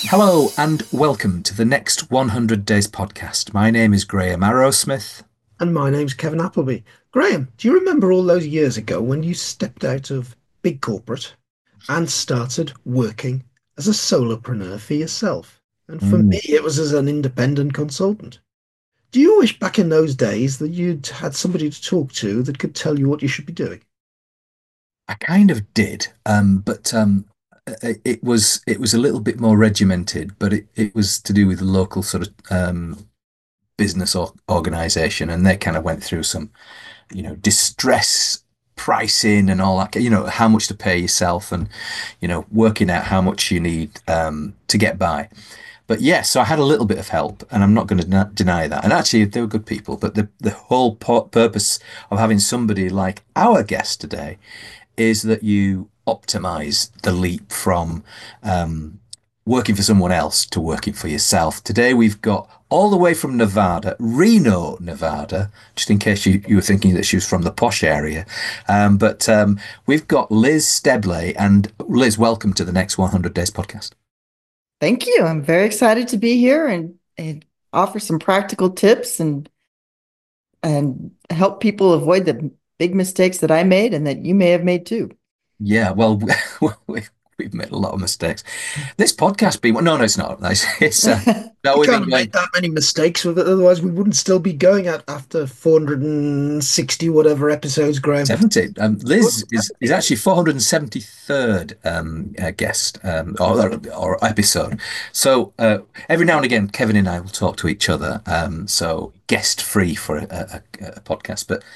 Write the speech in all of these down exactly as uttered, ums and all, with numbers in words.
Hello and welcome to the Next one hundred Days podcast. My name is Graham Arrowsmith. And my name's Kevin Appleby. Graham, do you remember all those years ago when you stepped out of big corporate and started working as a solopreneur for yourself? And for Mm. me, it was as an independent consultant. Do you wish back in those days that you'd had somebody to talk to that could tell you what you should be doing? I kind of did, um, but um, it, it was it was a little bit more regimented, but it, it was to do with the local sort of um, business or organization, and they kind of went through some, you know, distress pricing and all that, you know, how much to pay yourself and, you know, working out how much you need um, to get by. But yes, so I had a little bit of help, and I'm not going to deny that. And actually, they were good people. But the the whole purpose of having somebody like our guest today is that you optimize the leap from um, working for someone else to working for yourself. Today, we've got all the way from Nevada, Reno, Nevada, just in case you, you were thinking that she was from the posh area. Um, but um, we've got Liz Stebley. And Liz, welcome to the Next one hundred Days podcast. Thank you. I'm very excited to be here and, and offer some practical tips and and help people avoid the big mistakes that I made and that you may have made too. Yeah, well, we've we've made a lot of mistakes. This podcast being no, no, it's not. It's, it's uh, no, We we've can't been have going. made that many mistakes with it, otherwise we wouldn't still be going at after four hundred sixty whatever episodes, Graham. seventy. Um, Liz is, is actually four hundred seventy-third um, uh, guest um, or, or episode. So uh, every now and again, Kevin and I will talk to each other. Um, so guest free for a, a, a podcast. But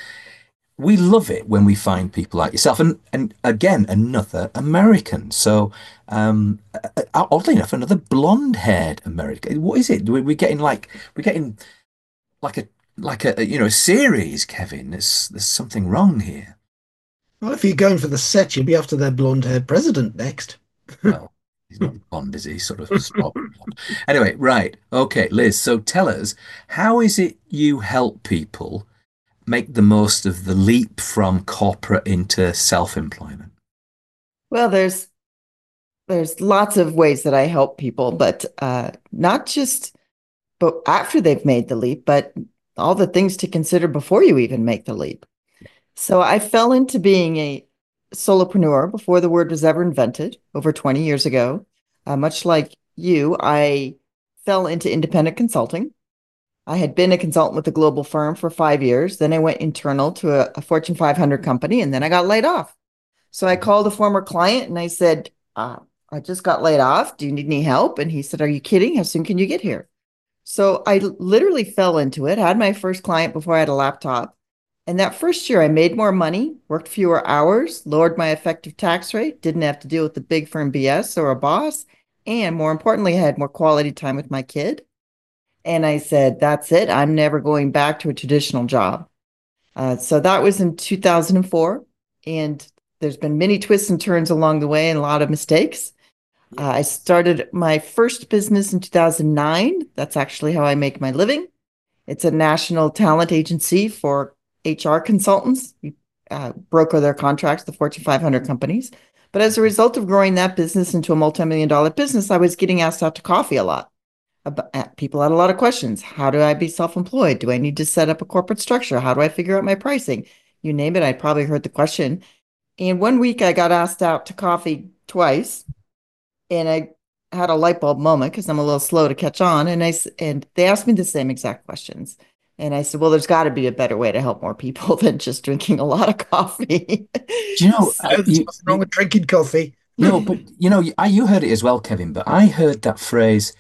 we love it when we find people like yourself. And, and again, another American. So um, uh, uh, oddly enough, another blonde haired American. What is it? We're we getting like, we're getting like a like a you know a series, Kevin. There's there's something wrong here. Well, if you're going for the set, you'll be after their blonde-haired president next. Well, he's not blonde, is he? He's sort of strawberry blonde. Anyway, right. Okay, Liz. So tell us, how is it you help people make the most of the leap from corporate into self-employment? Well, there's there's lots of ways that I help people, but uh, not just but after they've made the leap, but all the things to consider before you even make the leap. So I fell into being a solopreneur before the word was ever invented over twenty years ago. Uh, much like you, I fell into independent consulting. I had been a consultant with a global firm for five years. Then I went internal to a, a Fortune five hundred company, and then I got laid off. So I called a former client and I said, uh, I just got laid off. Do you need any help? And he said, Are you kidding? How soon can you get here? So I literally fell into it, had my first client before I had a laptop. And that first year, I made more money, worked fewer hours, lowered my effective tax rate, didn't have to deal with the big firm B S or a boss. And more importantly, I had more quality time with my kid. And I said, That's it. I'm never going back to a traditional job. Uh, so that was in two thousand four. And there's been many twists and turns along the way and a lot of mistakes. Uh, I started my first business in two thousand nine. That's actually how I make my living. It's a national talent agency for H R consultants. We uh, broker their contracts, the Fortune five hundred companies. But as a result of growing that business into a multi-million dollar business, I was getting asked out to coffee a lot. About, uh, people had a lot of questions. How do I be self-employed? Do I need to set up a corporate structure? How do I figure out my pricing? You name it, I probably heard the question. And one week I got asked out to coffee twice, and I had a light bulb moment because I'm a little slow to catch on. And I and they asked me the same exact questions. And I said, well, there's got to be a better way to help more people than just drinking a lot of coffee. Do you know? No, Uh, there's you, nothing wrong you with drinking coffee. no, but you know, I, you heard it as well, Kevin. But I heard that phrase.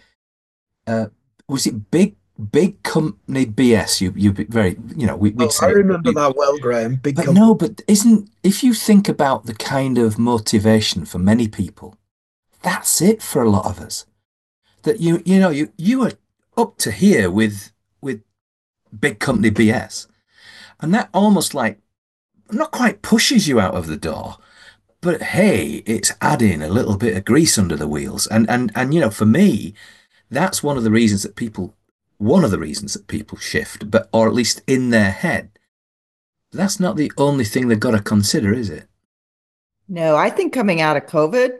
Uh, was it big big company B S? You you very you know we, we'd Oh, I say it. remember that well, Graham. Big But company. no, but isn't if you think about the kind of motivation for many people, that's it for a lot of us. That you you know you you are up to here with with big company B S, and that almost like not quite pushes you out of the door, but hey, it's adding a little bit of grease under the wheels. And and and you know, for me, that's one of the reasons that people one of the reasons that people shift, but or at least in their head. That's not the only thing they've got to consider, is it? No, I think coming out of COVID,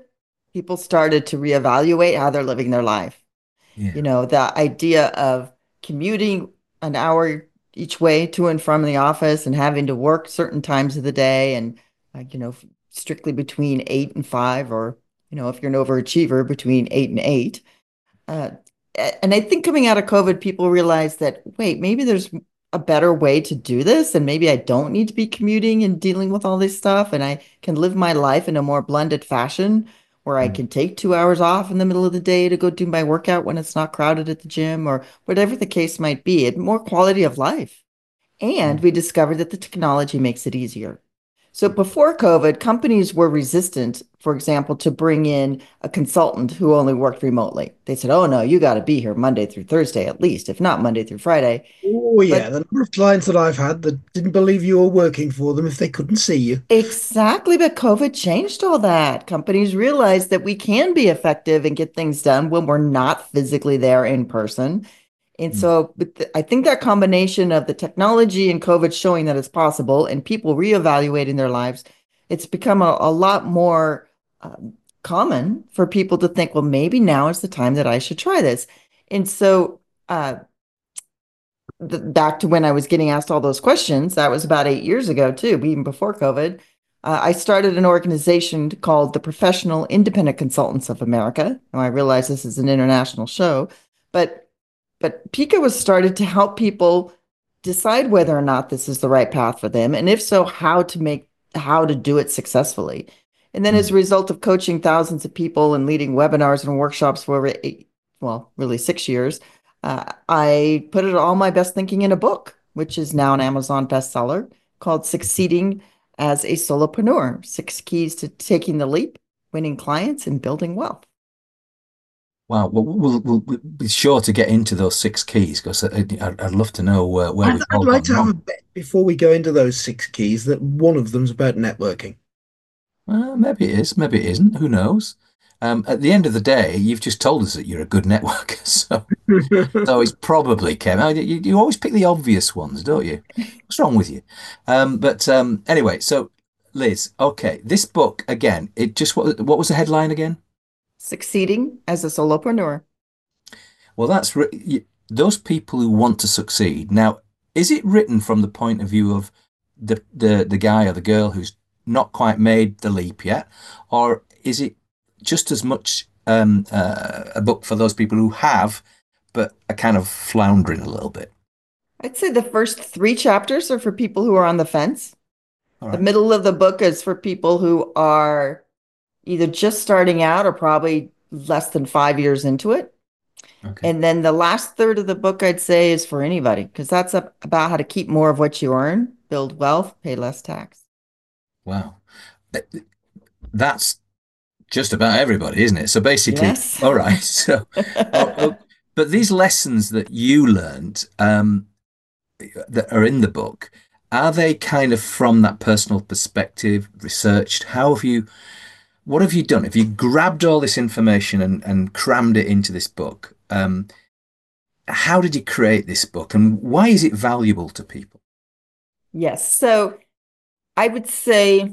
people started to reevaluate how they're living their life. You Yeah. know, the idea of commuting an hour each way to and from the office and having to work certain times of the day and, uh, you know, strictly between eight and five, or, you know, if you're an overachiever, between eight and eight. Uh, and I think coming out of COVID, people realized that, wait, maybe there's a better way to do this. And maybe I don't need to be commuting and dealing with all this stuff. And I can live my life in a more blended fashion where I Mm. can take two hours off in the middle of the day to go do my workout when it's not crowded at the gym or whatever the case might be. It more quality of life. And Mm. we discovered that the technology makes it easier. So before COVID, companies were resistant, for example, to bring in a consultant who only worked remotely. They said, oh, no, you got to be here Monday through Thursday at least, if not Monday through Friday. Oh, yeah. But The number of clients that I've had that didn't believe you were working for them if they couldn't see you. exactly, but COVID changed all that. Companies realized that we can be effective and get things done when we're not physically there in person. And Mm. so with the- I think that combination of the technology and COVID showing that it's possible and people reevaluating their lives, it's become a, a lot more um, common for people to think, well, maybe now is the time that I should try this. And so uh, th- back to when I was getting asked all those questions, that was about eight years ago too, even before COVID. Uh, I started an organization called the Professional Independent Consultants of America. Now I realize this is an international show, but but Pika was started to help people decide whether or not this is the right path for them, and if so, how to make how to do it successfully. And then, as Mm. a result of coaching thousands of people and leading webinars and workshops for over eight, well, really six years, uh, I put it all my best thinking in a book, which is now an Amazon bestseller called "Succeeding as a Solopreneur: Six Keys to Taking the Leap, Winning Clients, and Building Wealth." Wow. Well, we'll, we'll, we'll be sure to get into those six keys because I'd, I'd I'd love to know uh, where I'd, we've I'd all like gone to have a wrong. bet before we go into those six keys that one of them's about networking. Well, maybe it is, maybe it isn't. Who knows? Um, at the end of the day, you've just told us that you're a good networker, so so it's probably Kevin. Oh, You, you always pick the obvious ones, don't you? What's wrong with you? Um, but um, anyway, so Liz, okay, this book again. It just what what was the headline again? Succeeding as a Solopreneur. Well, that's ri- y- those people who want to succeed. Now, is it written from the point of view of the the the guy or the girl who's not quite made the leap yet, or is it just as much um, uh, a book for those people who have, but are kind of floundering a little bit? I'd say the first three chapters are for people who are on the fence. All The right. middle of the book is for people who are either just starting out or probably less than five years into it. Okay. And then the last third of the book, I'd say, is for anybody because that's a, about how to keep more of what you earn, build wealth, pay less tax. Wow. Th- That's just about everybody, isn't it? So basically, Yes. all right. So, oh, oh, but these lessons that you learned, um, that are in the book, are they kind of from that personal perspective, researched? How have you, what have you done? Have you grabbed all this information and, and crammed it into this book? Um, how did you create this book and why is it valuable to people? Yes. So I would say,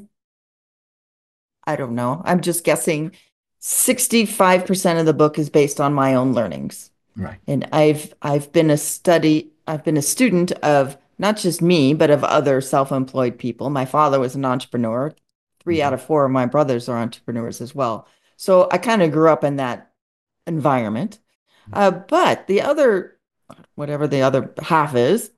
I don't know, I'm just guessing sixty-five percent of the book is based on my own learnings. Right. And I've I've been a study, I've been a student of not just me, but of other self-employed people. My father was an entrepreneur. Three out Mhm. of four of my brothers are entrepreneurs as well. So I kind of grew up in that environment. Uh, but the other, whatever the other half is,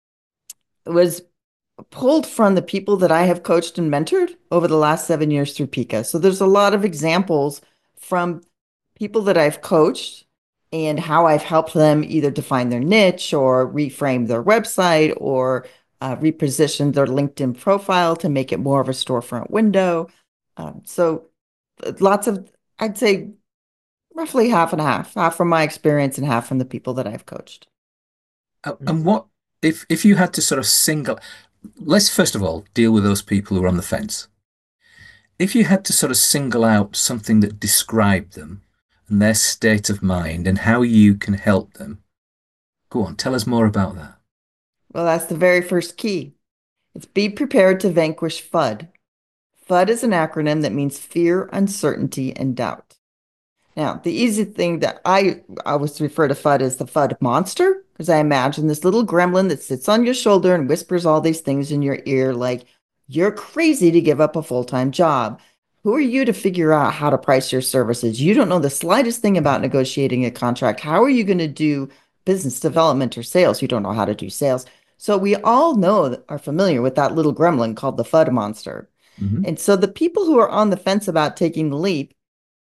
was pulled from the people that I have coached and mentored over the last seven years through Pika. So there's a lot of examples from people that I've coached and how I've helped them either define their niche or reframe their website or uh, reposition their LinkedIn profile to make it more of a storefront window. Um, so uh, lots of, I'd say roughly half and half, half from my experience and half from the people that I've coached. Uh, And what if if you had to sort of single, let's first of all deal with those people who are on the fence. If you had to sort of single out something that described them and their state of mind and how you can help them, go on, tell us more about that. Well, that's the very first key. It's be prepared to vanquish FUD. FUD is an acronym that means fear, uncertainty, and doubt. Now, the easy thing that I always refer to FUD as the FUD monster, because I imagine this little gremlin that sits on your shoulder and whispers all these things in your ear, like, you're crazy to give up a full-time job. Who are you to figure out how to price your services? You don't know the slightest thing about negotiating a contract. How are you going to do business development or sales? You don't know how to do sales. So we all know, are familiar with that little gremlin called the FUD monster. Hmm. And so the people who are on the fence about taking the leap,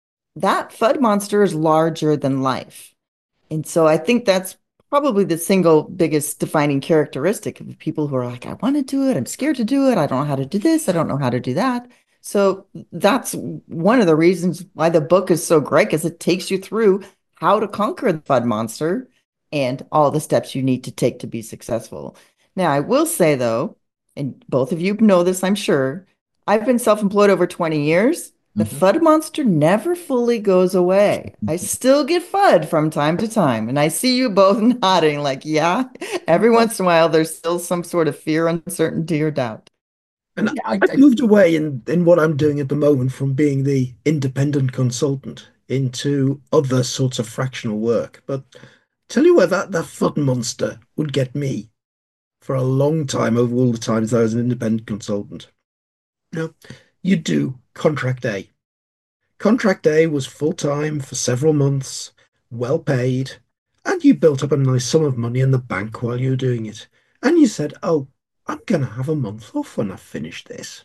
that FUD monster is larger than life. And so I think that's probably the single biggest defining characteristic of people who are like, I want to do it. I'm scared to do it. I don't know how to do this. I don't know how to do that. So that's one of the reasons why the book is so great, because it takes you through how to conquer the FUD monster and all the steps you need to take to be successful. Now, I will say, though, and both of you know this, I'm sure, I've been self-employed over twenty years. The Hmm. FUD monster never fully goes away. I still get FUD from time to time. And I see you both nodding like, yeah, every once in a while, there's still some sort of fear, uncertainty, or doubt. And Yeah, I, I've I, moved away in, in what I'm doing at the moment from being the independent consultant into other sorts of fractional work. But tell you where that, that FUD monster would get me for a long time over all the times I was an independent consultant. Now, you do contract A. Contract A was full time for several months, well paid, and you built up a nice sum of money in the bank while you were doing it. And you said, oh, I'm going to have a month off when I finish this.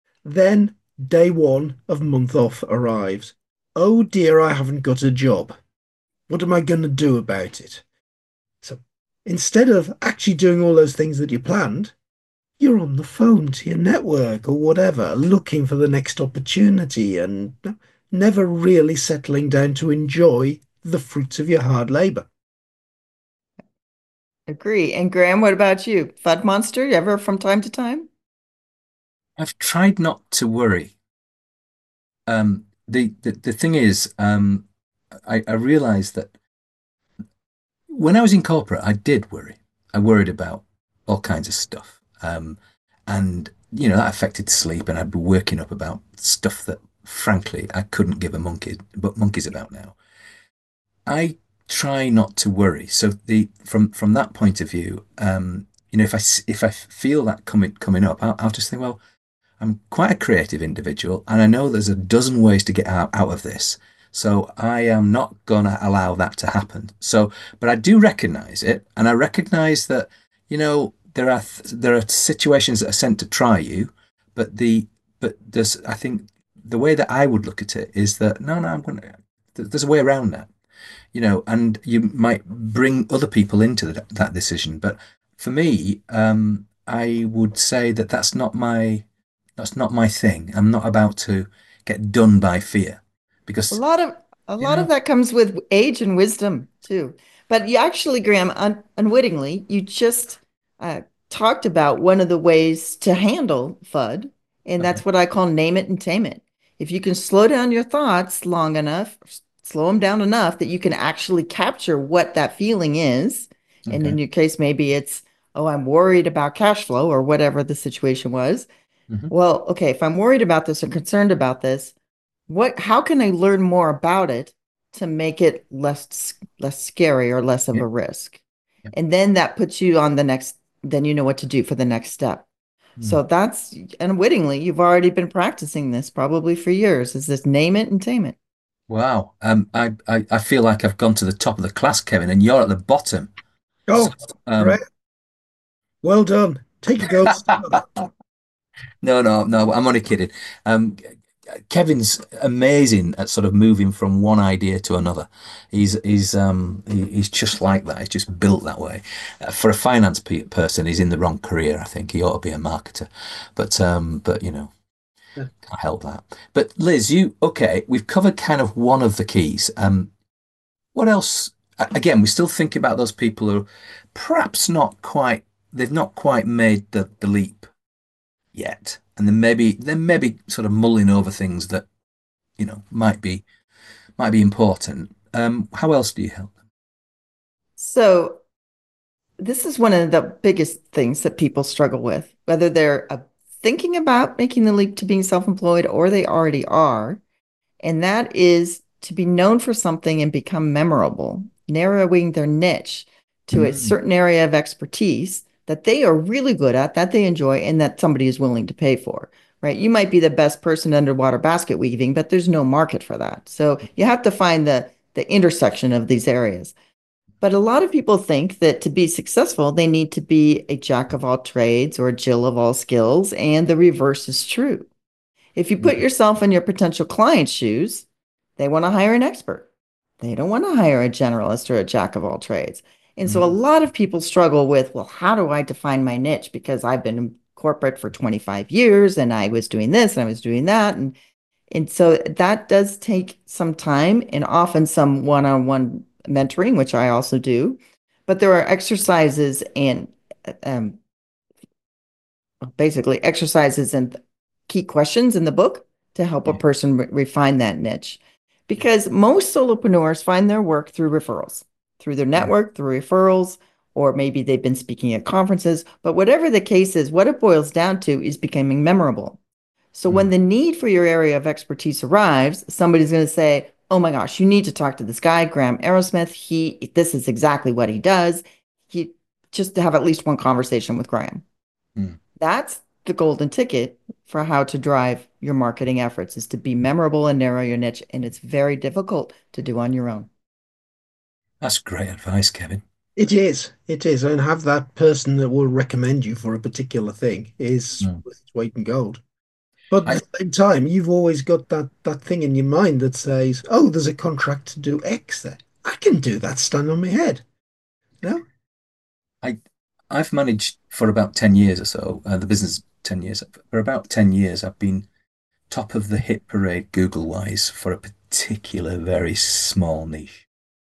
Then day one of month off arrives. Oh dear, I haven't got a job. What am I going to do about it? So instead of actually doing all those things that you planned, you're on the phone to your network or whatever, looking for the next opportunity and never really settling down to enjoy the fruits of your hard labor. Agree. And Graham, what about you? FUD monster, you ever from time to time? I've tried not to worry. Um, the, the the thing is, um, I, I realized that when I was in corporate, I did worry. I worried about all kinds of stuff. Um, and, you know, that affected sleep, and I'd be working up about stuff that, frankly, I couldn't give a monkey, but monkeys about now. I try not to worry. So the from from that point of view, um, you know, if I if I feel that coming coming up, I'll, I'll just think, well, I'm quite a creative individual, and I know there's a dozen ways to get out, out of this. So I am not going to allow that to happen. So, but I do recognize it, and I recognize that, you know, there are th there are situations that are sent to try you, but the but there's I think the way that I would look at it is that no, no, I'm going to. There's a way around that, you know, and you might bring other people into that, that decision. But for me, um, I would say that that's not my that's not my thing. I'm not about to get done by fear A because, lot of a you lot of know, that comes with age and wisdom too. But you actually, Graham, un unwittingly, you just uh, talked about one of the ways to handle FUD, and okay. that's what I call name it and tame it. If you can slow down your thoughts long enough, slow them down enough that you can actually capture what that feeling is, and Okay. in your case, maybe it's, oh, I'm worried about cash flow or whatever the situation was. Hmm. Well, okay, if I'm worried about this or concerned about this, what, how can I learn more about it to make it less less scary or less of Yeah. a risk? Yeah. And then that puts you on the next, then you know what to do for the next step. Mm. So that's, unwittingly, you've already been practicing this probably for years. Is this name it and tame it? Wow. Um, I, I I feel like I've gone to the top of the class, Kevin, and you're at the bottom. So, Oh, great. um, Well done. Take a gold star. no, no, no, I'm only kidding. Um, Kevin's amazing at sort of moving from one idea to another. He's he's um he, he's just like that. He's just built that way. Uh, for a finance pe person, he's in the wrong career. I think he ought to be a marketer, but um, but you know, Yeah. can't help that. But Liz, you okay? We've covered kind of one of the keys. Um, what else? A- Again, we still think about those people who perhaps not quite. They've not quite made the the leap yet, and then maybe they're maybe sort of mulling over things that you know might be might be important. Um, how else do you help them? So this is one of the biggest things that people struggle with, whether they're uh, thinking about making the leap to being self-employed or they already are. And that is to be known for something and become memorable, narrowing their niche to a Mm. certain area of expertise that they are really good at, that they enjoy, and that somebody is willing to pay for, right? You might be the best person underwater basket weaving, but there's no market for that. So you have to find the the intersection of these areas. But a lot of people think that to be successful, they need to be a jack of all trades or a Jill of all skills, and the reverse is true. If you put Mm. yourself in your potential client's shoes, they want to hire an expert. They don't want to hire a generalist or a jack of all trades. And so a Mm. lot of people struggle with, well, how do I define my niche? Because I've been in corporate for twenty-five years and I was doing this and I was doing that. And, and so that does take some time and often some one-on-one mentoring, which I also do. But there are exercises and um, basically exercises and key questions in the book to help a Yeah. person re- refine that niche. Because most solopreneurs find their work through referrals, through their Mm. network, through referrals, or maybe they've been speaking at conferences. But whatever the case is, what it boils down to is becoming memorable. So when Mm. the need for your area of expertise arrives, somebody's going to say, "Oh my gosh, you need to talk to this guy, Graham Aerosmith. He, this is exactly what he does. He just to have at least one conversation with Graham." Mm. That's the golden ticket for how to drive your marketing efforts is to be memorable and narrow your niche. And it's very difficult to do on your own. That's great advice, Kevin. It is. It is. And have that person that will recommend you for a particular thing is Mm. worth its weight in gold. But I at the same time, you've always got that that thing in your mind that says, "Oh, there's a contract to do X there. I can do that. Stand on my head." No? I I've managed for about ten years or so, uh, the business ten years. For about ten years, I've been top of the hit parade Google wise for a particular very small niche.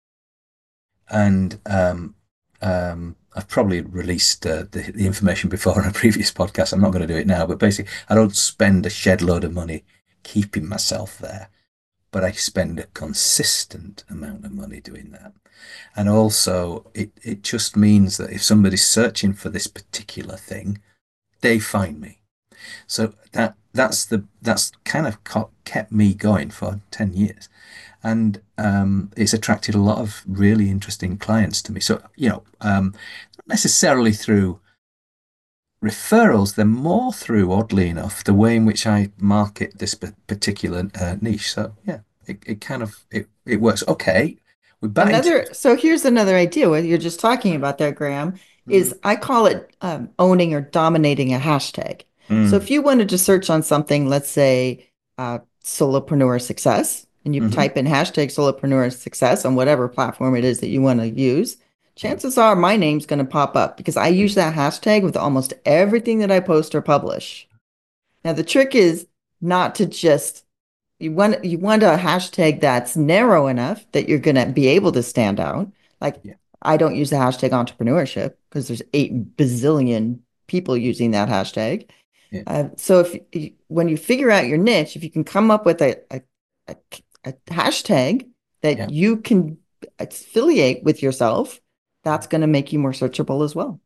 And um, um, I've probably released uh, the, the information before on a previous podcast. I'm not going to do it now, but basically, I don't spend a shed load of money keeping myself there, but I spend a consistent amount of money doing that. And also, it, it just means that if somebody's searching for this particular thing, they find me. So that that's the that's kind of kept me going for ten years, and um, it's attracted a lot of really interesting clients to me. So you know, um, not necessarily through referrals, they're more through, oddly enough, the way in which I market this particular uh, niche. So yeah, it, it kind of it it works. Okay, we're back into Another, so here's another idea what you're just talking about there, Graham, mm, is I call it um, owning or dominating a hashtag. So mm, if you wanted to search on something, let's say uh, solopreneur success, and you hmm type in hashtag solopreneur success on whatever platform it is that you want to use, yeah, chances are my name's going to pop up because I yeah, use that hashtag with almost everything that I post or publish. Now, the trick is not to just you want you want a hashtag that's narrow enough that you're going to be able to stand out. Like yeah, I don't use the hashtag entrepreneurship because there's eight bazillion people using that hashtag. yeah, Uh, so if you, when you figure out your niche, if you can come up with a, a, a, a hashtag that yeah. you can affiliate with yourself, that's going to make you more searchable as well.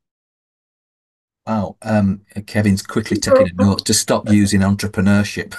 Wow. Um, Kevin's quickly taking a note to stop using entrepreneurship.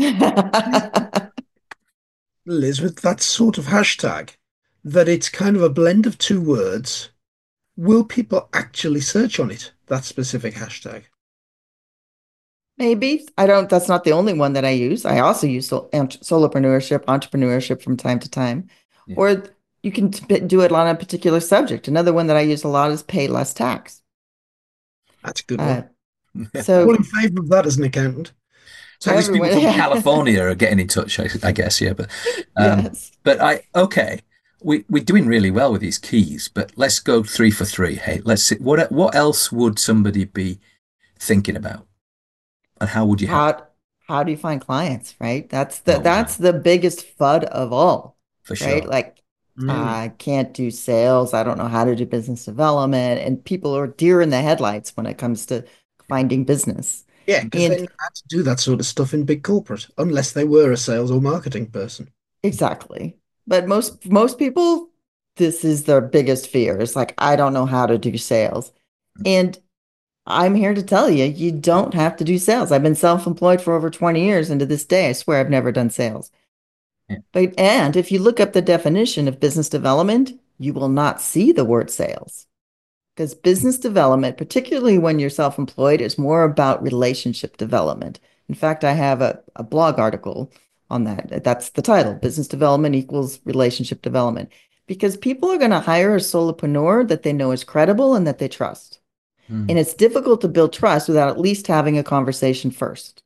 Liz, with that sort of hashtag, that it's kind of a blend of two words. Will people actually search on it, that specific hashtag? Maybe. I don't, that's not the only one that I use. I also use sol solopreneurship, entrepreneurship from time to time. Yeah. Or you can do it on a particular subject. Another one that I use a lot is pay less tax. That's a good Uh, one. All so in favor of that as an accountant. So these people everyone, from yeah. California are getting in touch, I, I guess, yeah. But um, Yes. but I okay, we we're doing really well with these keys. But let's go three for three. Hey, let's see what what else would somebody be thinking about, and how would you help? How how do you find clients, right? That's the Oh wow, that's the biggest FUD of all, for right? sure. Like Mm. I can't do sales, I don't know how to do business development, and people are deer in the headlights when it comes to finding business. Yeah, because they And knew how to do that sort of stuff in big corporate, unless they were a sales or marketing person. exactly. But most most people, this is their biggest fear. It's like, I don't know how to do sales. And I'm here to tell you, you don't have to do sales. I've been self-employed for over twenty years, and to this day, I swear I've never done sales. Yeah. But and if you look up the definition of business development, you will not see the word sales. Because business development, particularly when you're self-employed, is more about relationship development. In fact, I have a, a blog article on that. That's the title, Business Development Equals Relationship Development. Because people are going to hire a solopreneur that they know is credible and that they trust. Mm. And it's difficult to build trust without at least having a conversation first.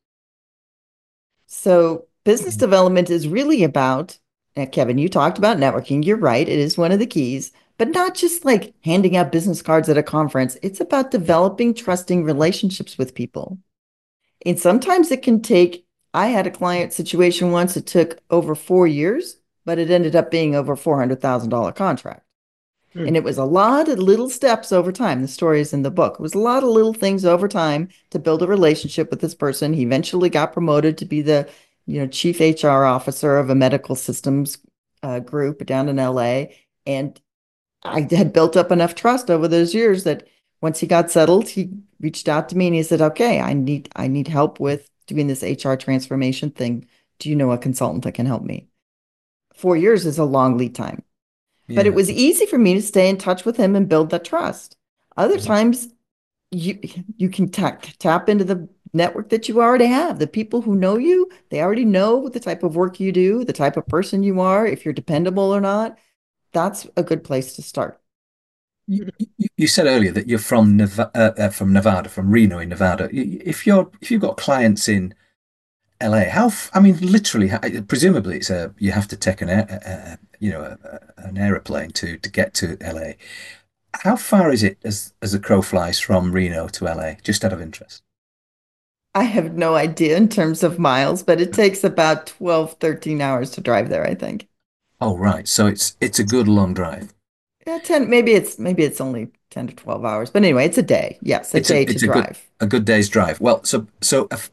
So business development is really about, uh, Kevin, you talked about networking. You're right. It is one of the keys, but not just like handing out business cards at a conference. It's about developing trusting relationships with people. And sometimes it can take, I had a client situation once, it took over four years, but it ended up being over four hundred thousand dollars contract. Hmm. And it was a lot of little steps over time. The story is in the book. It was a lot of little things over time to build a relationship with this person. He eventually got promoted to be the, you know, chief H R officer of a medical systems uh, group down in L A. And I had built up enough trust over those years that once he got settled, he reached out to me and he said, "Okay, I need I need help with doing this H R transformation thing. Do you know a consultant that can help me?" Four years is a long lead time. But it Yeah. was easy for me to stay in touch with him and build that trust. Other times, you you can tap tap into the network that you already have. The people who know you, they already know the type of work you do, the type of person you are, if you're dependable or not. That's a good place to start. You, you you said earlier that you're from Nevada, uh, uh, from Nevada, from Reno in Nevada. Y- If you're if you've got clients in L A, how f- I mean, literally, how- presumably, it's a you have to take an air, uh, you know, a, a- an aeroplane to to get to L A. How far is it as as a crow flies from Reno to L A? Just out of interest. I have no idea in terms of miles, but it takes about twelve, thirteen hours to drive there, I think. Oh, right. So it's it's a good long drive. Yeah, ten, maybe it's maybe it's only ten to twelve hours. But anyway, it's a day. Yes, a It's a day to it's a good drive. a good day's drive. Well, so so if,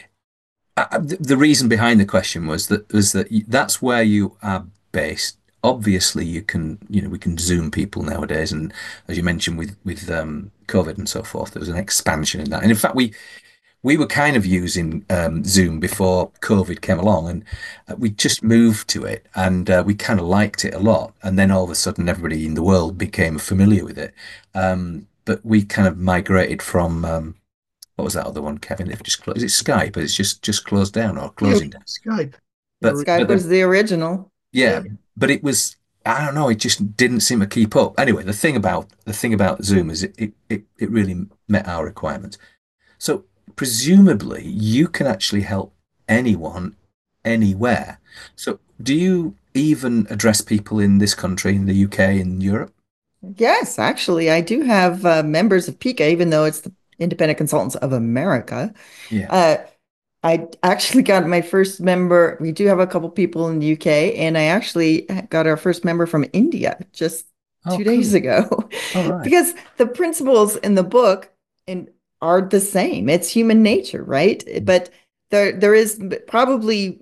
uh, the the reason behind the question was that was that y- that's where you are based. Obviously, you can you know we can Zoom people nowadays, and as you mentioned with with um, COVID and so forth, there was an expansion in that. And in fact, we we were kind of using um, Zoom before COVID came along, and uh, we just moved to it, and uh, we kind of liked it a lot. And then all of a sudden, everybody in the world became familiar with it. Um, but we kind of migrated from um, what was that other one, Kevin? They've just closed. Is it Skype? But it's just just closed down or Yeah, closing down. Skype. But You're Skype but was the the original. yeah, yeah. but it was. I don't know. It just didn't seem to keep up. Anyway, the thing about the thing about Zoom is it it it, it really met our requirements. So presumably you can actually help anyone anywhere. So do you even address people in this country, in the U K, in Europe? Yes, actually, I do have uh, members of P I C A, even though it's the Independent Consultants of America. Yeah. Uh, I actually got my first member. We do have a couple people in the U K, and I actually got our first member from India just Oh, two days cool. ago All right. because the principles in the book and are the same. It's human nature, right? But there there is probably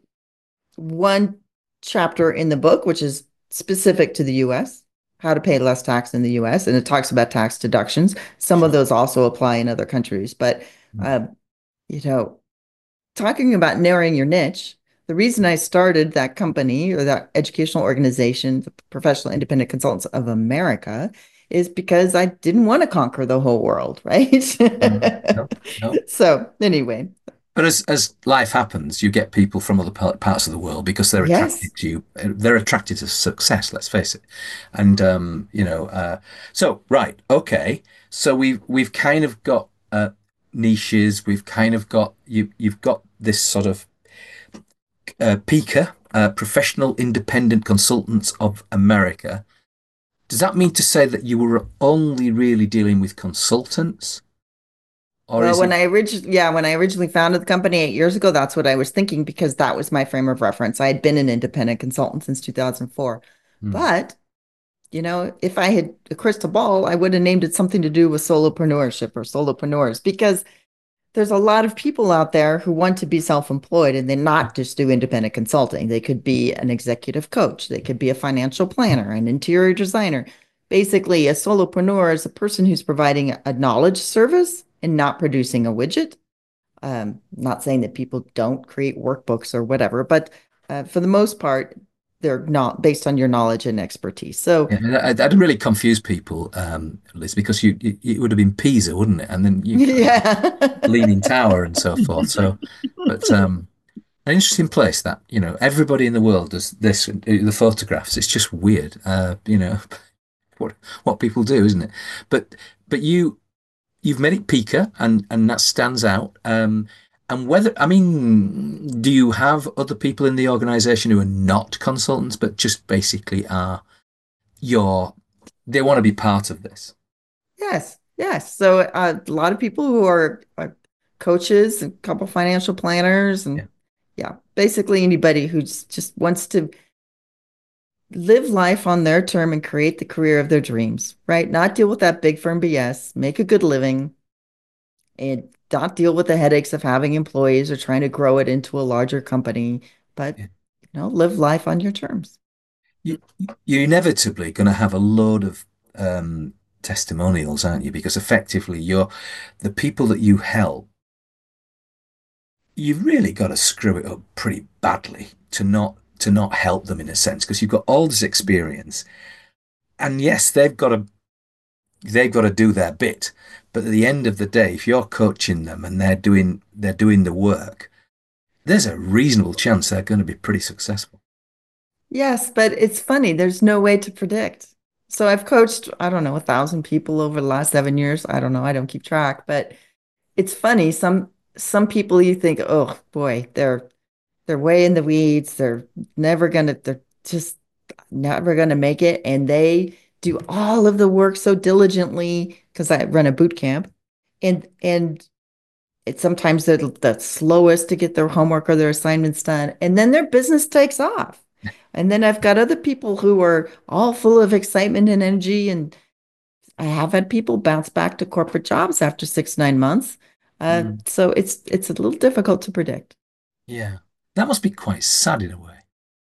one chapter in the book which is specific to the U S, how to pay less tax in the U S, and it talks about tax deductions. Some of Sure. those also apply in other countries, but Mm. um, you know, talking about narrowing your niche, the reason I started that company or that educational organization, the Professional Independent Consultants of America, is because I didn't want to conquer the whole world, right? No, no, no. So, anyway, But as as life happens, you get people from other par- parts of the world because they're yes. attracted to you. They're attracted to success. Let's face it. And um, you know, uh, so right, okay. So we've we've kind of got uh, niches. We've kind of got you. You've got this sort of uh, PICA, uh, Professional Independent Consultants of America. Does that mean to say that you were only really dealing with consultants, or Well, is when it? I originally, yeah, when I originally founded the company eight years ago, that's what I was thinking because that was my frame of reference. I had been an independent consultant since two thousand four. Hmm, But, you know, if I had a crystal ball, I would have named it something to do with solopreneurship or solopreneurs because there's a lot of people out there who want to be self-employed and they not just do independent consulting. They could be an executive coach, they could be a financial planner, an interior designer. Basically, a solopreneur is a person who's providing a knowledge service and not producing a widget. Um, not saying that people don't create workbooks or whatever, but uh, for the most part, they're not based on your knowledge and expertise. So Yeah, I, I'd really confuse people, um, Liz, because you, you it would have been Pisa, wouldn't it? And then you kind of yeah. Leaning Tower and so forth. So, but um, an interesting place that you know everybody in the world does this. The photographs, it's just weird. Uh, you know what what people do, isn't it? But but you you've made it Pika, and and that stands out. Um, and whether I mean, do you have other people in the organization who are not consultants, but just basically are your they want to be part of this? Yes, yes. So uh, a lot of people who are, are coaches, and a couple financial planners, Yeah. and yeah, basically anybody who just, just wants to live life on their term and create the career of their dreams, right? Not deal with that big firm B S, make a good living, and not deal with the headaches of having employees or trying to grow it into a larger company, but Yeah. you know, live life on your terms. You, you're inevitably going to have a load of um, testimonials, aren't you? Because effectively, you're the people that you help. You've really got to screw it up pretty badly to not to not help them in a sense, because you've got all this experience, and yes, they've got to they've got to do their bit. But at the end of the day, if you're coaching them and they're doing they're doing the work, there's a reasonable chance they're going to be pretty successful. Yes, but it's funny. There's no way to predict. So I've coached, I don't know, a thousand people over the last seven years. I don't know. I don't keep track, but it's funny. Some some people you think, oh boy, they're they're way in the weeds. They're never gonna, they're just never gonna make it. And they do all of the work so diligently because I run a boot camp. And and it's sometimes they're the slowest to get their homework or their assignments done. And then their business takes off. And then I've got other people who are all full of excitement and energy. And I have had people bounce back to corporate jobs after six, nine months. Uh, Mm. so it's it's a little difficult to predict. Yeah, that must be quite sad in a way.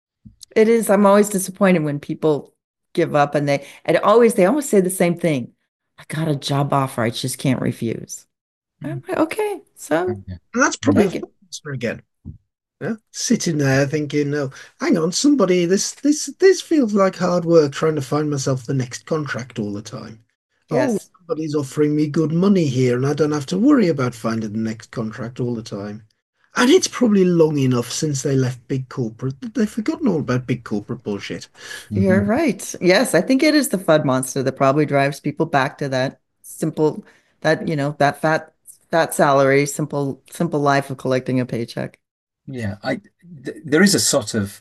It is. I'm always disappointed when people give up and they and always they always say the same thing. I got a job offer. I just can't refuse. I'm Mm. like, okay, so Yeah. And that's probably take the it. answer again. Yeah, sitting there thinking, "Oh, hang on, somebody, this this this feels like hard work trying to find myself the next contract all the time. Oh, Yes. somebody's offering me good money here, and I don't have to worry about finding the next contract all the time." And it's probably long enough since they left big corporate that they've forgotten all about big corporate bullshit. You're Mhm. right. Yes, I think it is the FUD monster that probably drives people back to that simple, that, you know, that fat, fat salary, simple, simple life of collecting a paycheck. Yeah, I th there is a sort of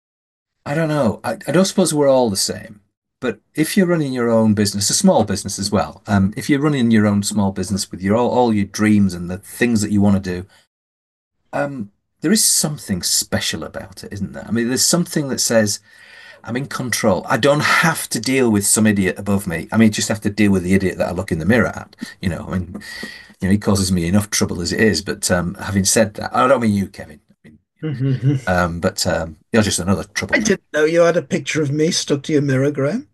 I don't know. I, I don't suppose we're all the same. But if you're running your own business, a small business as well, um, if you're running your own small business with your all, all your dreams and the things that you want to do, um, there is something special about it, isn't there? I mean, there's something that says I'm in control. I don't have to deal with some idiot above me. I mean, just have to deal with the idiot that I look in the mirror at. You know, I mean, you know, he causes me enough trouble as it is. But um, having said that, I don't mean you, Kevin. I mean, um, but um, you're just another I troublemaker. didn't know you had a picture of me stuck to your mirror, Graham.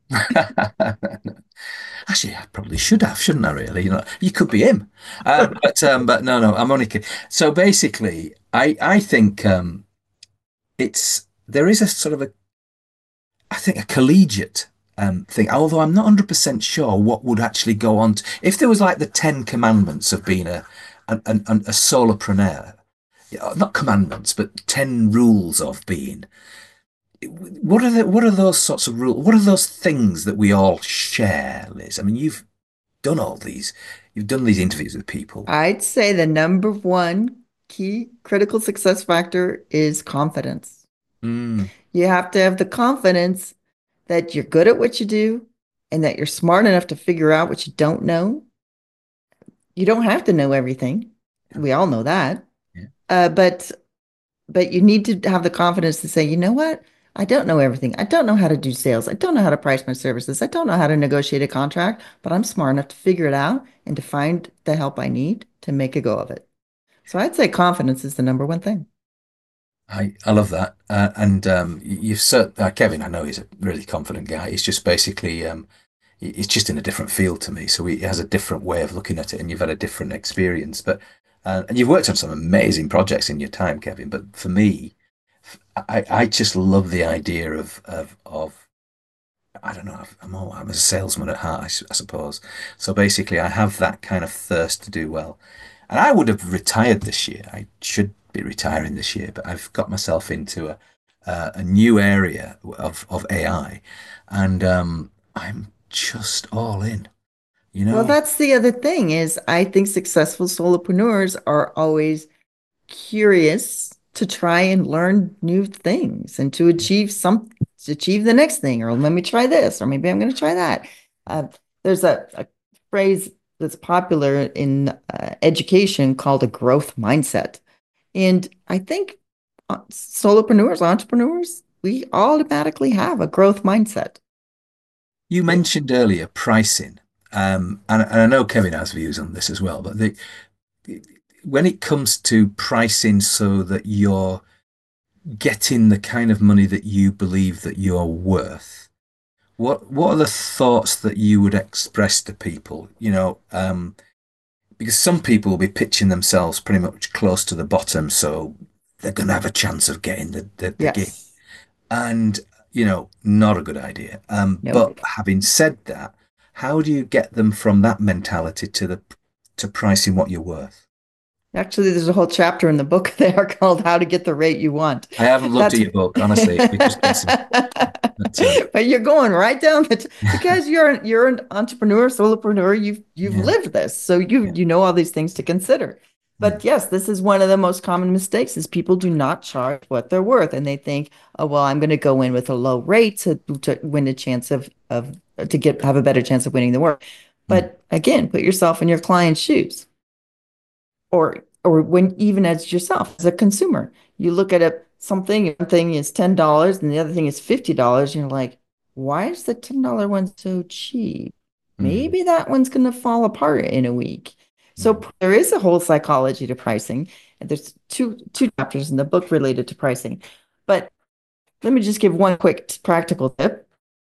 Actually, I probably should have, shouldn't I? Really, you know, you could be him. Uh, but um, but no, no, I'm only kidding. So basically, I I think um, it's there is a sort of a I think a collegiate um, thing. Although I'm not one hundred percent sure what would actually go on to, if there was like the Ten Commandments of being a an, an, a solopreneur, yeah, not commandments, but ten rules of being. What are the, what are those sorts of rules? What are those things that we all share, Liz? I mean, you've done all these, you've done these interviews with people. I'd say the number one key critical success factor is confidence. Mm, You have to have the confidence that you're good at what you do and that you're smart enough to figure out what you don't know. You don't have to know everything. yeah, We all know that. yeah, Uh, but but you need to have the confidence to say, you know what? I don't know everything. I don't know how to do sales. I don't know how to price my services. I don't know how to negotiate a contract, but I'm smart enough to figure it out and to find the help I need to make a go of it. So I'd say confidence is the number one thing. I I love that. Uh, and um, you've cert uh, Kevin. I know he's a really confident guy. He's just basically um, he- he's just in a different field to me, so he has a different way of looking at it, and you've had a different experience. But uh, and you've worked on some amazing projects in your time, Kevin. But for me. I, I just love the idea of of of I don't know. I'm all, I'm a salesman at heart, I, s- I suppose. So basically, I have that kind of thirst to do well. And I would have retired this year. I should be retiring this year, but I've got myself into a a, a new area of of A I, and um, I'm just all in. You Well, know? that's the other thing is I think successful solopreneurs are always curious to try and learn new things and to achieve some to achieve the next thing, or let me try this, or maybe I'm going to try that. Uh, there's a, a phrase that's popular in uh, education called a growth mindset. And I think uh, solopreneurs, entrepreneurs, we automatically have a growth mindset. You Yeah. mentioned earlier pricing, um, and, and I know Kevin has views on this as well. But the, when it comes to pricing so that you're getting the kind of money that you believe that you're worth, what what are the thoughts that you would express to people? You know, um, because some people will be pitching themselves pretty much close to the bottom, so they're going to have a chance of getting the, the, the gig. Yes. And, you know, not a good idea. Um, but Nope. having said that, how do you get them from that mentality to the to pricing what you're worth? Actually, there's a whole chapter in the book there called How to Get the Rate You Want. I haven't looked at That's your book, honestly. We're just guessing. But um, but you're going right down the t- because you're you're an entrepreneur, solopreneur, you've you've yeah, lived this. So you yeah. you know all these things to consider. Mm, But yes, this is one of the most common mistakes is people do not charge what they're worth and they think, oh well, I'm going to go in with a low rate to to win a chance of of to get have a better chance of winning the work. mm, But again, put yourself in your client's shoes or or when even as yourself as a consumer, you look at a something, one thing is ten dollars and the other thing is fifty dollars, and you're like, why is the ten dollar one so cheap? mm, Maybe that one's going to fall apart in a week. So mm, there is a whole psychology to pricing. And there's two two chapters in the book related to pricing. But let me just give one quick practical tip.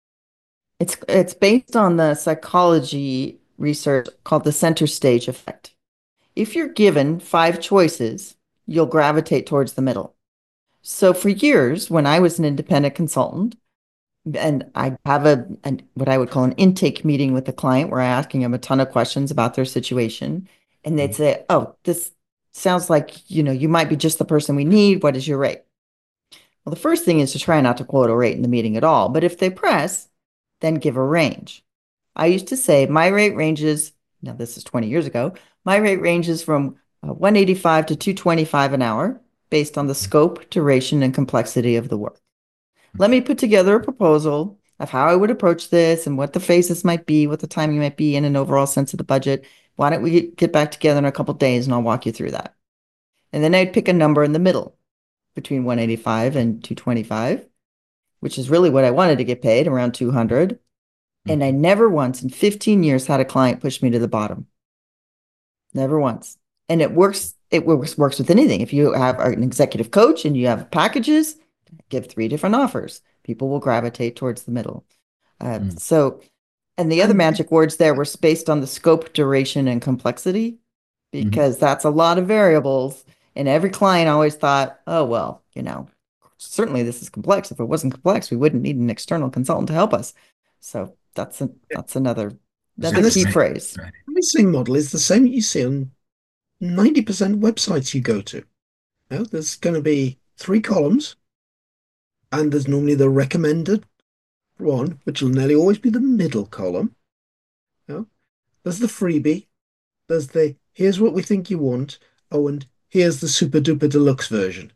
It's it's based on the psychology research called the center stage effect. If you're given five choices, you'll gravitate towards the middle. So for years, when I was an independent consultant, and I have a an, what I would call an intake meeting with the client where I'm asking them a ton of questions about their situation, and they'd mm, say, "Oh, this sounds like, you know, you might be just the person we need. What is your rate?" Well, the first thing is to try not to quote a rate in the meeting at all, but if they press, then give a range. I used to say my rate ranges, now this is twenty years ago, my rate ranges from uh, one eighty-five to two twenty-five an hour based on the scope, duration, and complexity of the work. Let me put together a proposal of how I would approach this and what the phases might be, what the timing might be, and an overall sense of the budget. Why don't we get back together in a couple of days and I'll walk you through that. And then I'd pick a number in the middle between one eighty-five and two twenty-five, which is really what I wanted to get paid, around two hundred. mm. And I never once in fifteen years had a client push me to the bottom. Never once. And it works, it works, works with anything. If you have an executive coach and you have packages, give three different offers. People will gravitate towards the middle. Uh, Mm. so, and the other And magic words there were based on the scope, duration, and complexity, mhm. because that's a lot of variables. And every client always thought, oh, well, you know, certainly this is complex. If it wasn't complex, we wouldn't need an external consultant to help us. So that's a, that's another It's another And a this key great, phrase. right. pricing model is the same you see on ninety percent websites you go to. You know, there's going to be three columns, and there's normally the recommended one, which will nearly always be the middle column. You know, there's the freebie, there's the here's what we think you want. Oh, and here's the super duper deluxe version.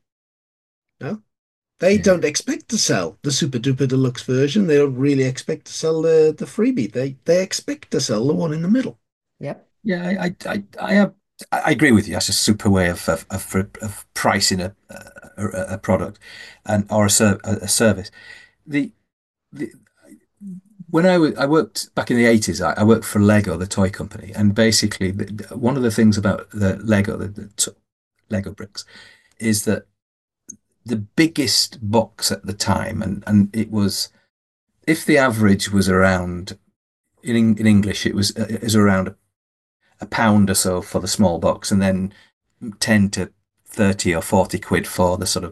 No, they Yeah. don't expect to sell the super duper deluxe version. They don't really expect to sell the, the freebie. They they expect to sell the one in the middle. Yep. Yeah, I, I, I, I have, I agree with you. That's a super way of of, of, of pricing a, a a product and or a, ser a service. The the when I w I worked back in the eighties, I, I worked for Lego, the toy company, and basically the, one of the things about the Lego, the, the t Lego bricks, is that the biggest box at the time, and and it was if the average was around in in English, it was uh, is around a pound or so for the small box, and then ten to thirty or forty quid for the sort of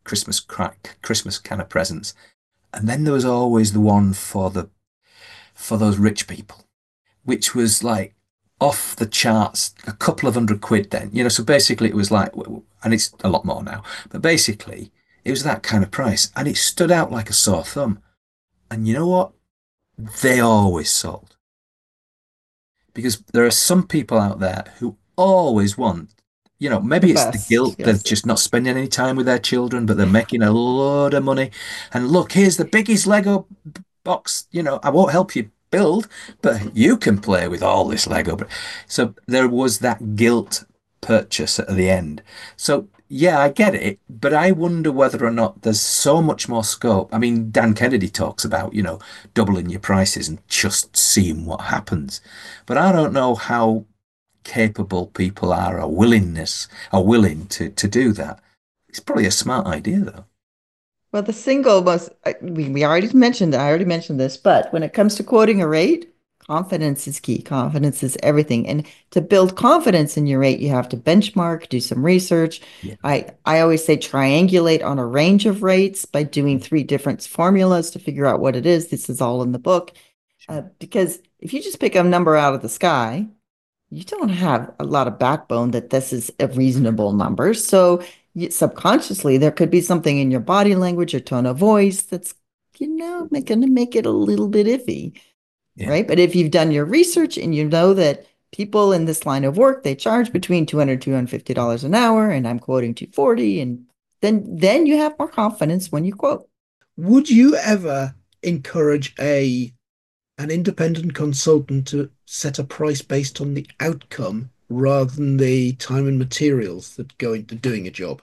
Christmas crack, Christmas kind of presents. And then there was always the one for the for those rich people, which was like off the charts, a couple of hundred quid then. You know, so basically it was like, and it's a lot more now, but basically it was that kind of price, and it stood out like a sore thumb. And you know what? They always sold. Because there are some people out there who always want, you know, The maybe it's the best, guilt, they're yes. just not spending any time with their children, but they're making a load of money. And look, here's the biggest Lego box, you know, I won't help you build, but you can play with all this Lego. But so there was that guilt purchase at the end. So yeah, I get it, but I wonder whether or not there's so much more scope. I mean, Dan Kennedy talks about, you know, doubling your prices and just seeing what happens. But I don't know how capable people are or willingness are willing to to do that. It's probably a smart idea though. Well, the single most, I- we, we already mentioned, I already mentioned this, but when it comes to quoting a rate, confidence is key. Confidence is everything. And to build confidence in your rate, you have to benchmark, do some research. Yeah. I, I always say triangulate on a range of rates by doing three different formulas to figure out what it is. This is all in the book. Uh, because if you just pick a number out of the sky, you don't have a lot of backbone that this is a reasonable number. So you, subconsciously, there could be something in your body language or tone of voice that's, you know, going to make it a little bit iffy, Yeah. right? But if you've done your research and you know that people in this line of work, they charge between two hundred dollars, two hundred fifty dollars an hour, and I'm quoting two hundred forty dollars, and then then you have more confidence when you quote. Would you ever encourage a an independent consultant to set a price based on the outcome rather than the time and materials that go into doing a job?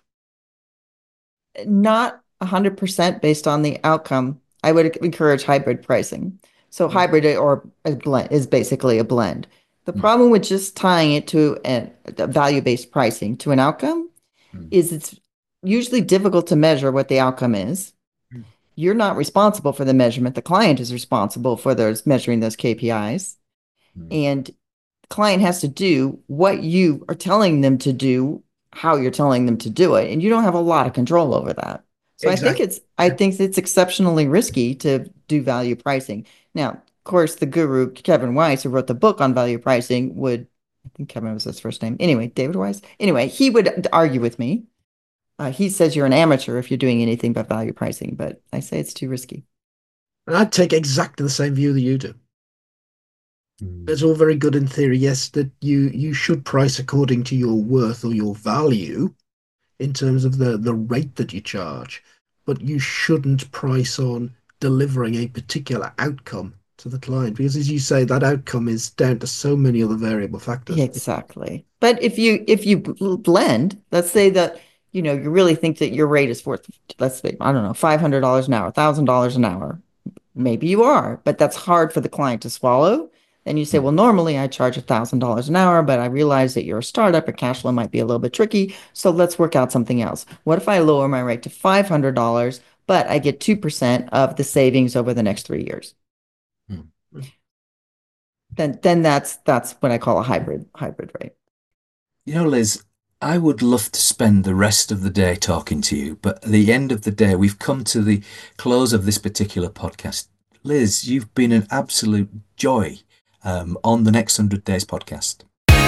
Not one hundred percent based on the outcome. I would encourage hybrid pricing. So Mm. hybrid or a blend is basically a blend. The Mm. problem with just tying it to a, a value-based pricing to an outcome Mm. is it's usually difficult to measure what the outcome is. Mm. You're not responsible for the measurement. The client is responsible for those measuring those K P Is. Mm. And the client has to do what you are telling them to do, how you're telling them to do it. And you don't have a lot of control over that. So I think Exactly. it's I think it's exceptionally risky to do value pricing. Now, of course, the guru Kevin Weiss, who wrote the book on value pricing, would I think Kevin was his first name. Anyway, David Weiss. Anyway, he would argue with me. Uh, he says you're an amateur if you're doing anything but value pricing, but I say it's too risky. And I'd take exactly the same view that you do. Mm. It's all very good in theory, yes, that you you should price according to your worth or your value in terms of the the rate that you charge, but you shouldn't price on delivering a particular outcome to the client because, as you say, that outcome is down to so many other variable factors. Exactly. But if you if you bl- blend, let's say that you know you really think that your rate is worth, let's say, I don't know, five hundred dollars an hour, one thousand dollars an hour. Maybe you are, but that's hard for the client to swallow. Then you say, Mm. well, normally I charge one thousand dollars an hour, but I realize that you're a startup and cash flow might be a little bit tricky. So let's work out something else. What if I lower my rate to five hundred dollars, but I get two percent of the savings over the next three years? Mm. Then then that's that's what I call a hybrid hybrid rate. You know, Liz, I would love to spend the rest of the day talking to you, but at the end of the day, we've come to the close of this particular podcast. Liz, you've been an absolute joy um, on the Next one hundred Days podcast.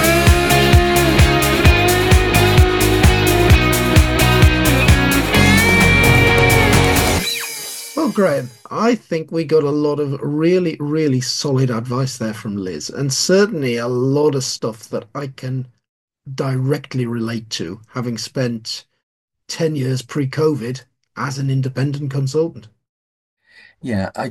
Well, Graham, I think we got a lot of really, really solid advice there from Liz, and certainly a lot of stuff that I can directly relate to, having spent ten years pre-COVID as an independent consultant. Yeah, I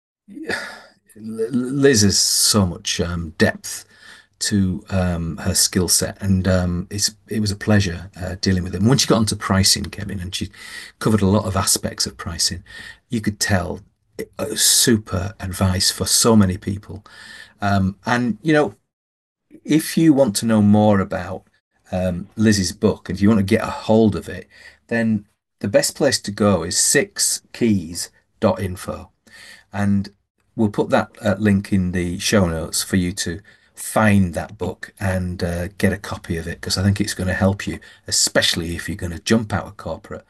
Liz has so much um, depth to um, her skill set, and um, it's it was a pleasure uh, dealing with it. And once she got onto pricing, Kevin, and she covered a lot of aspects of pricing, you could tell it, it was super advice for so many people. Um, and you know, if you want to know more about um, Liz's book, and if you want to get a hold of it, then the best place to go is six keys dot info. And we'll put that uh, link in the show notes for you to find that book and uh, get a copy of it, because I think it's going to help you, especially if you're going to jump out of corporate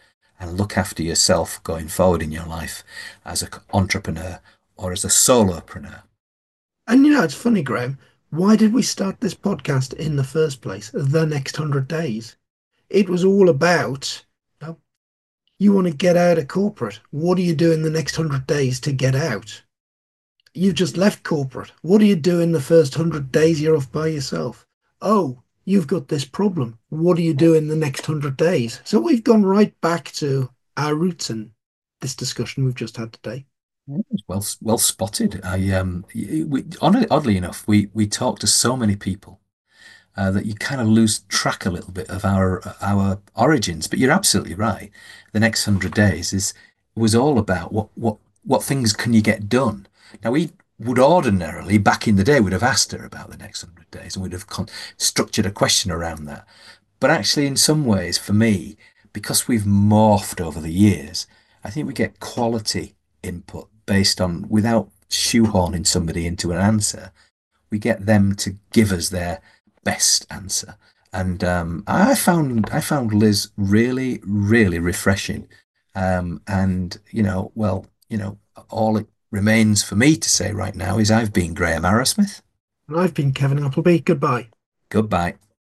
and look after yourself going forward in your life as an entrepreneur or as a solopreneur. And you know, it's funny, Graham. Why did we start this podcast in the first place? The next hundred days. It was all about, you know, you want to get out of corporate. What do you do in the next hundred days to get out? You've just left corporate. What do you do in the first hundred days you're off by yourself? Oh, you've got this problem. What do you do in the next hundred days? So we've gone right back to our roots in this discussion we've just had today. Well, well spotted. I um, we, oddly enough, we we talk to so many people uh, that you kind of lose track a little bit of our our origins. But you're absolutely right. The next hundred days is was all about what what what things can you get done. Now we would ordinarily back in the day would have asked her about the next hundred days and would have con structured a question around that. But actually, in some ways, for me, because we've morphed over the years, I think we get quality input based on without shoehorning somebody into an answer. We get them to give us their best answer. And um, I found I found Liz really, really refreshing. Um, and you know, well, you know, all it remains for me to say right now is I've been Graham Arrowsmith. And I've been Kevin Appleby. Goodbye. Goodbye.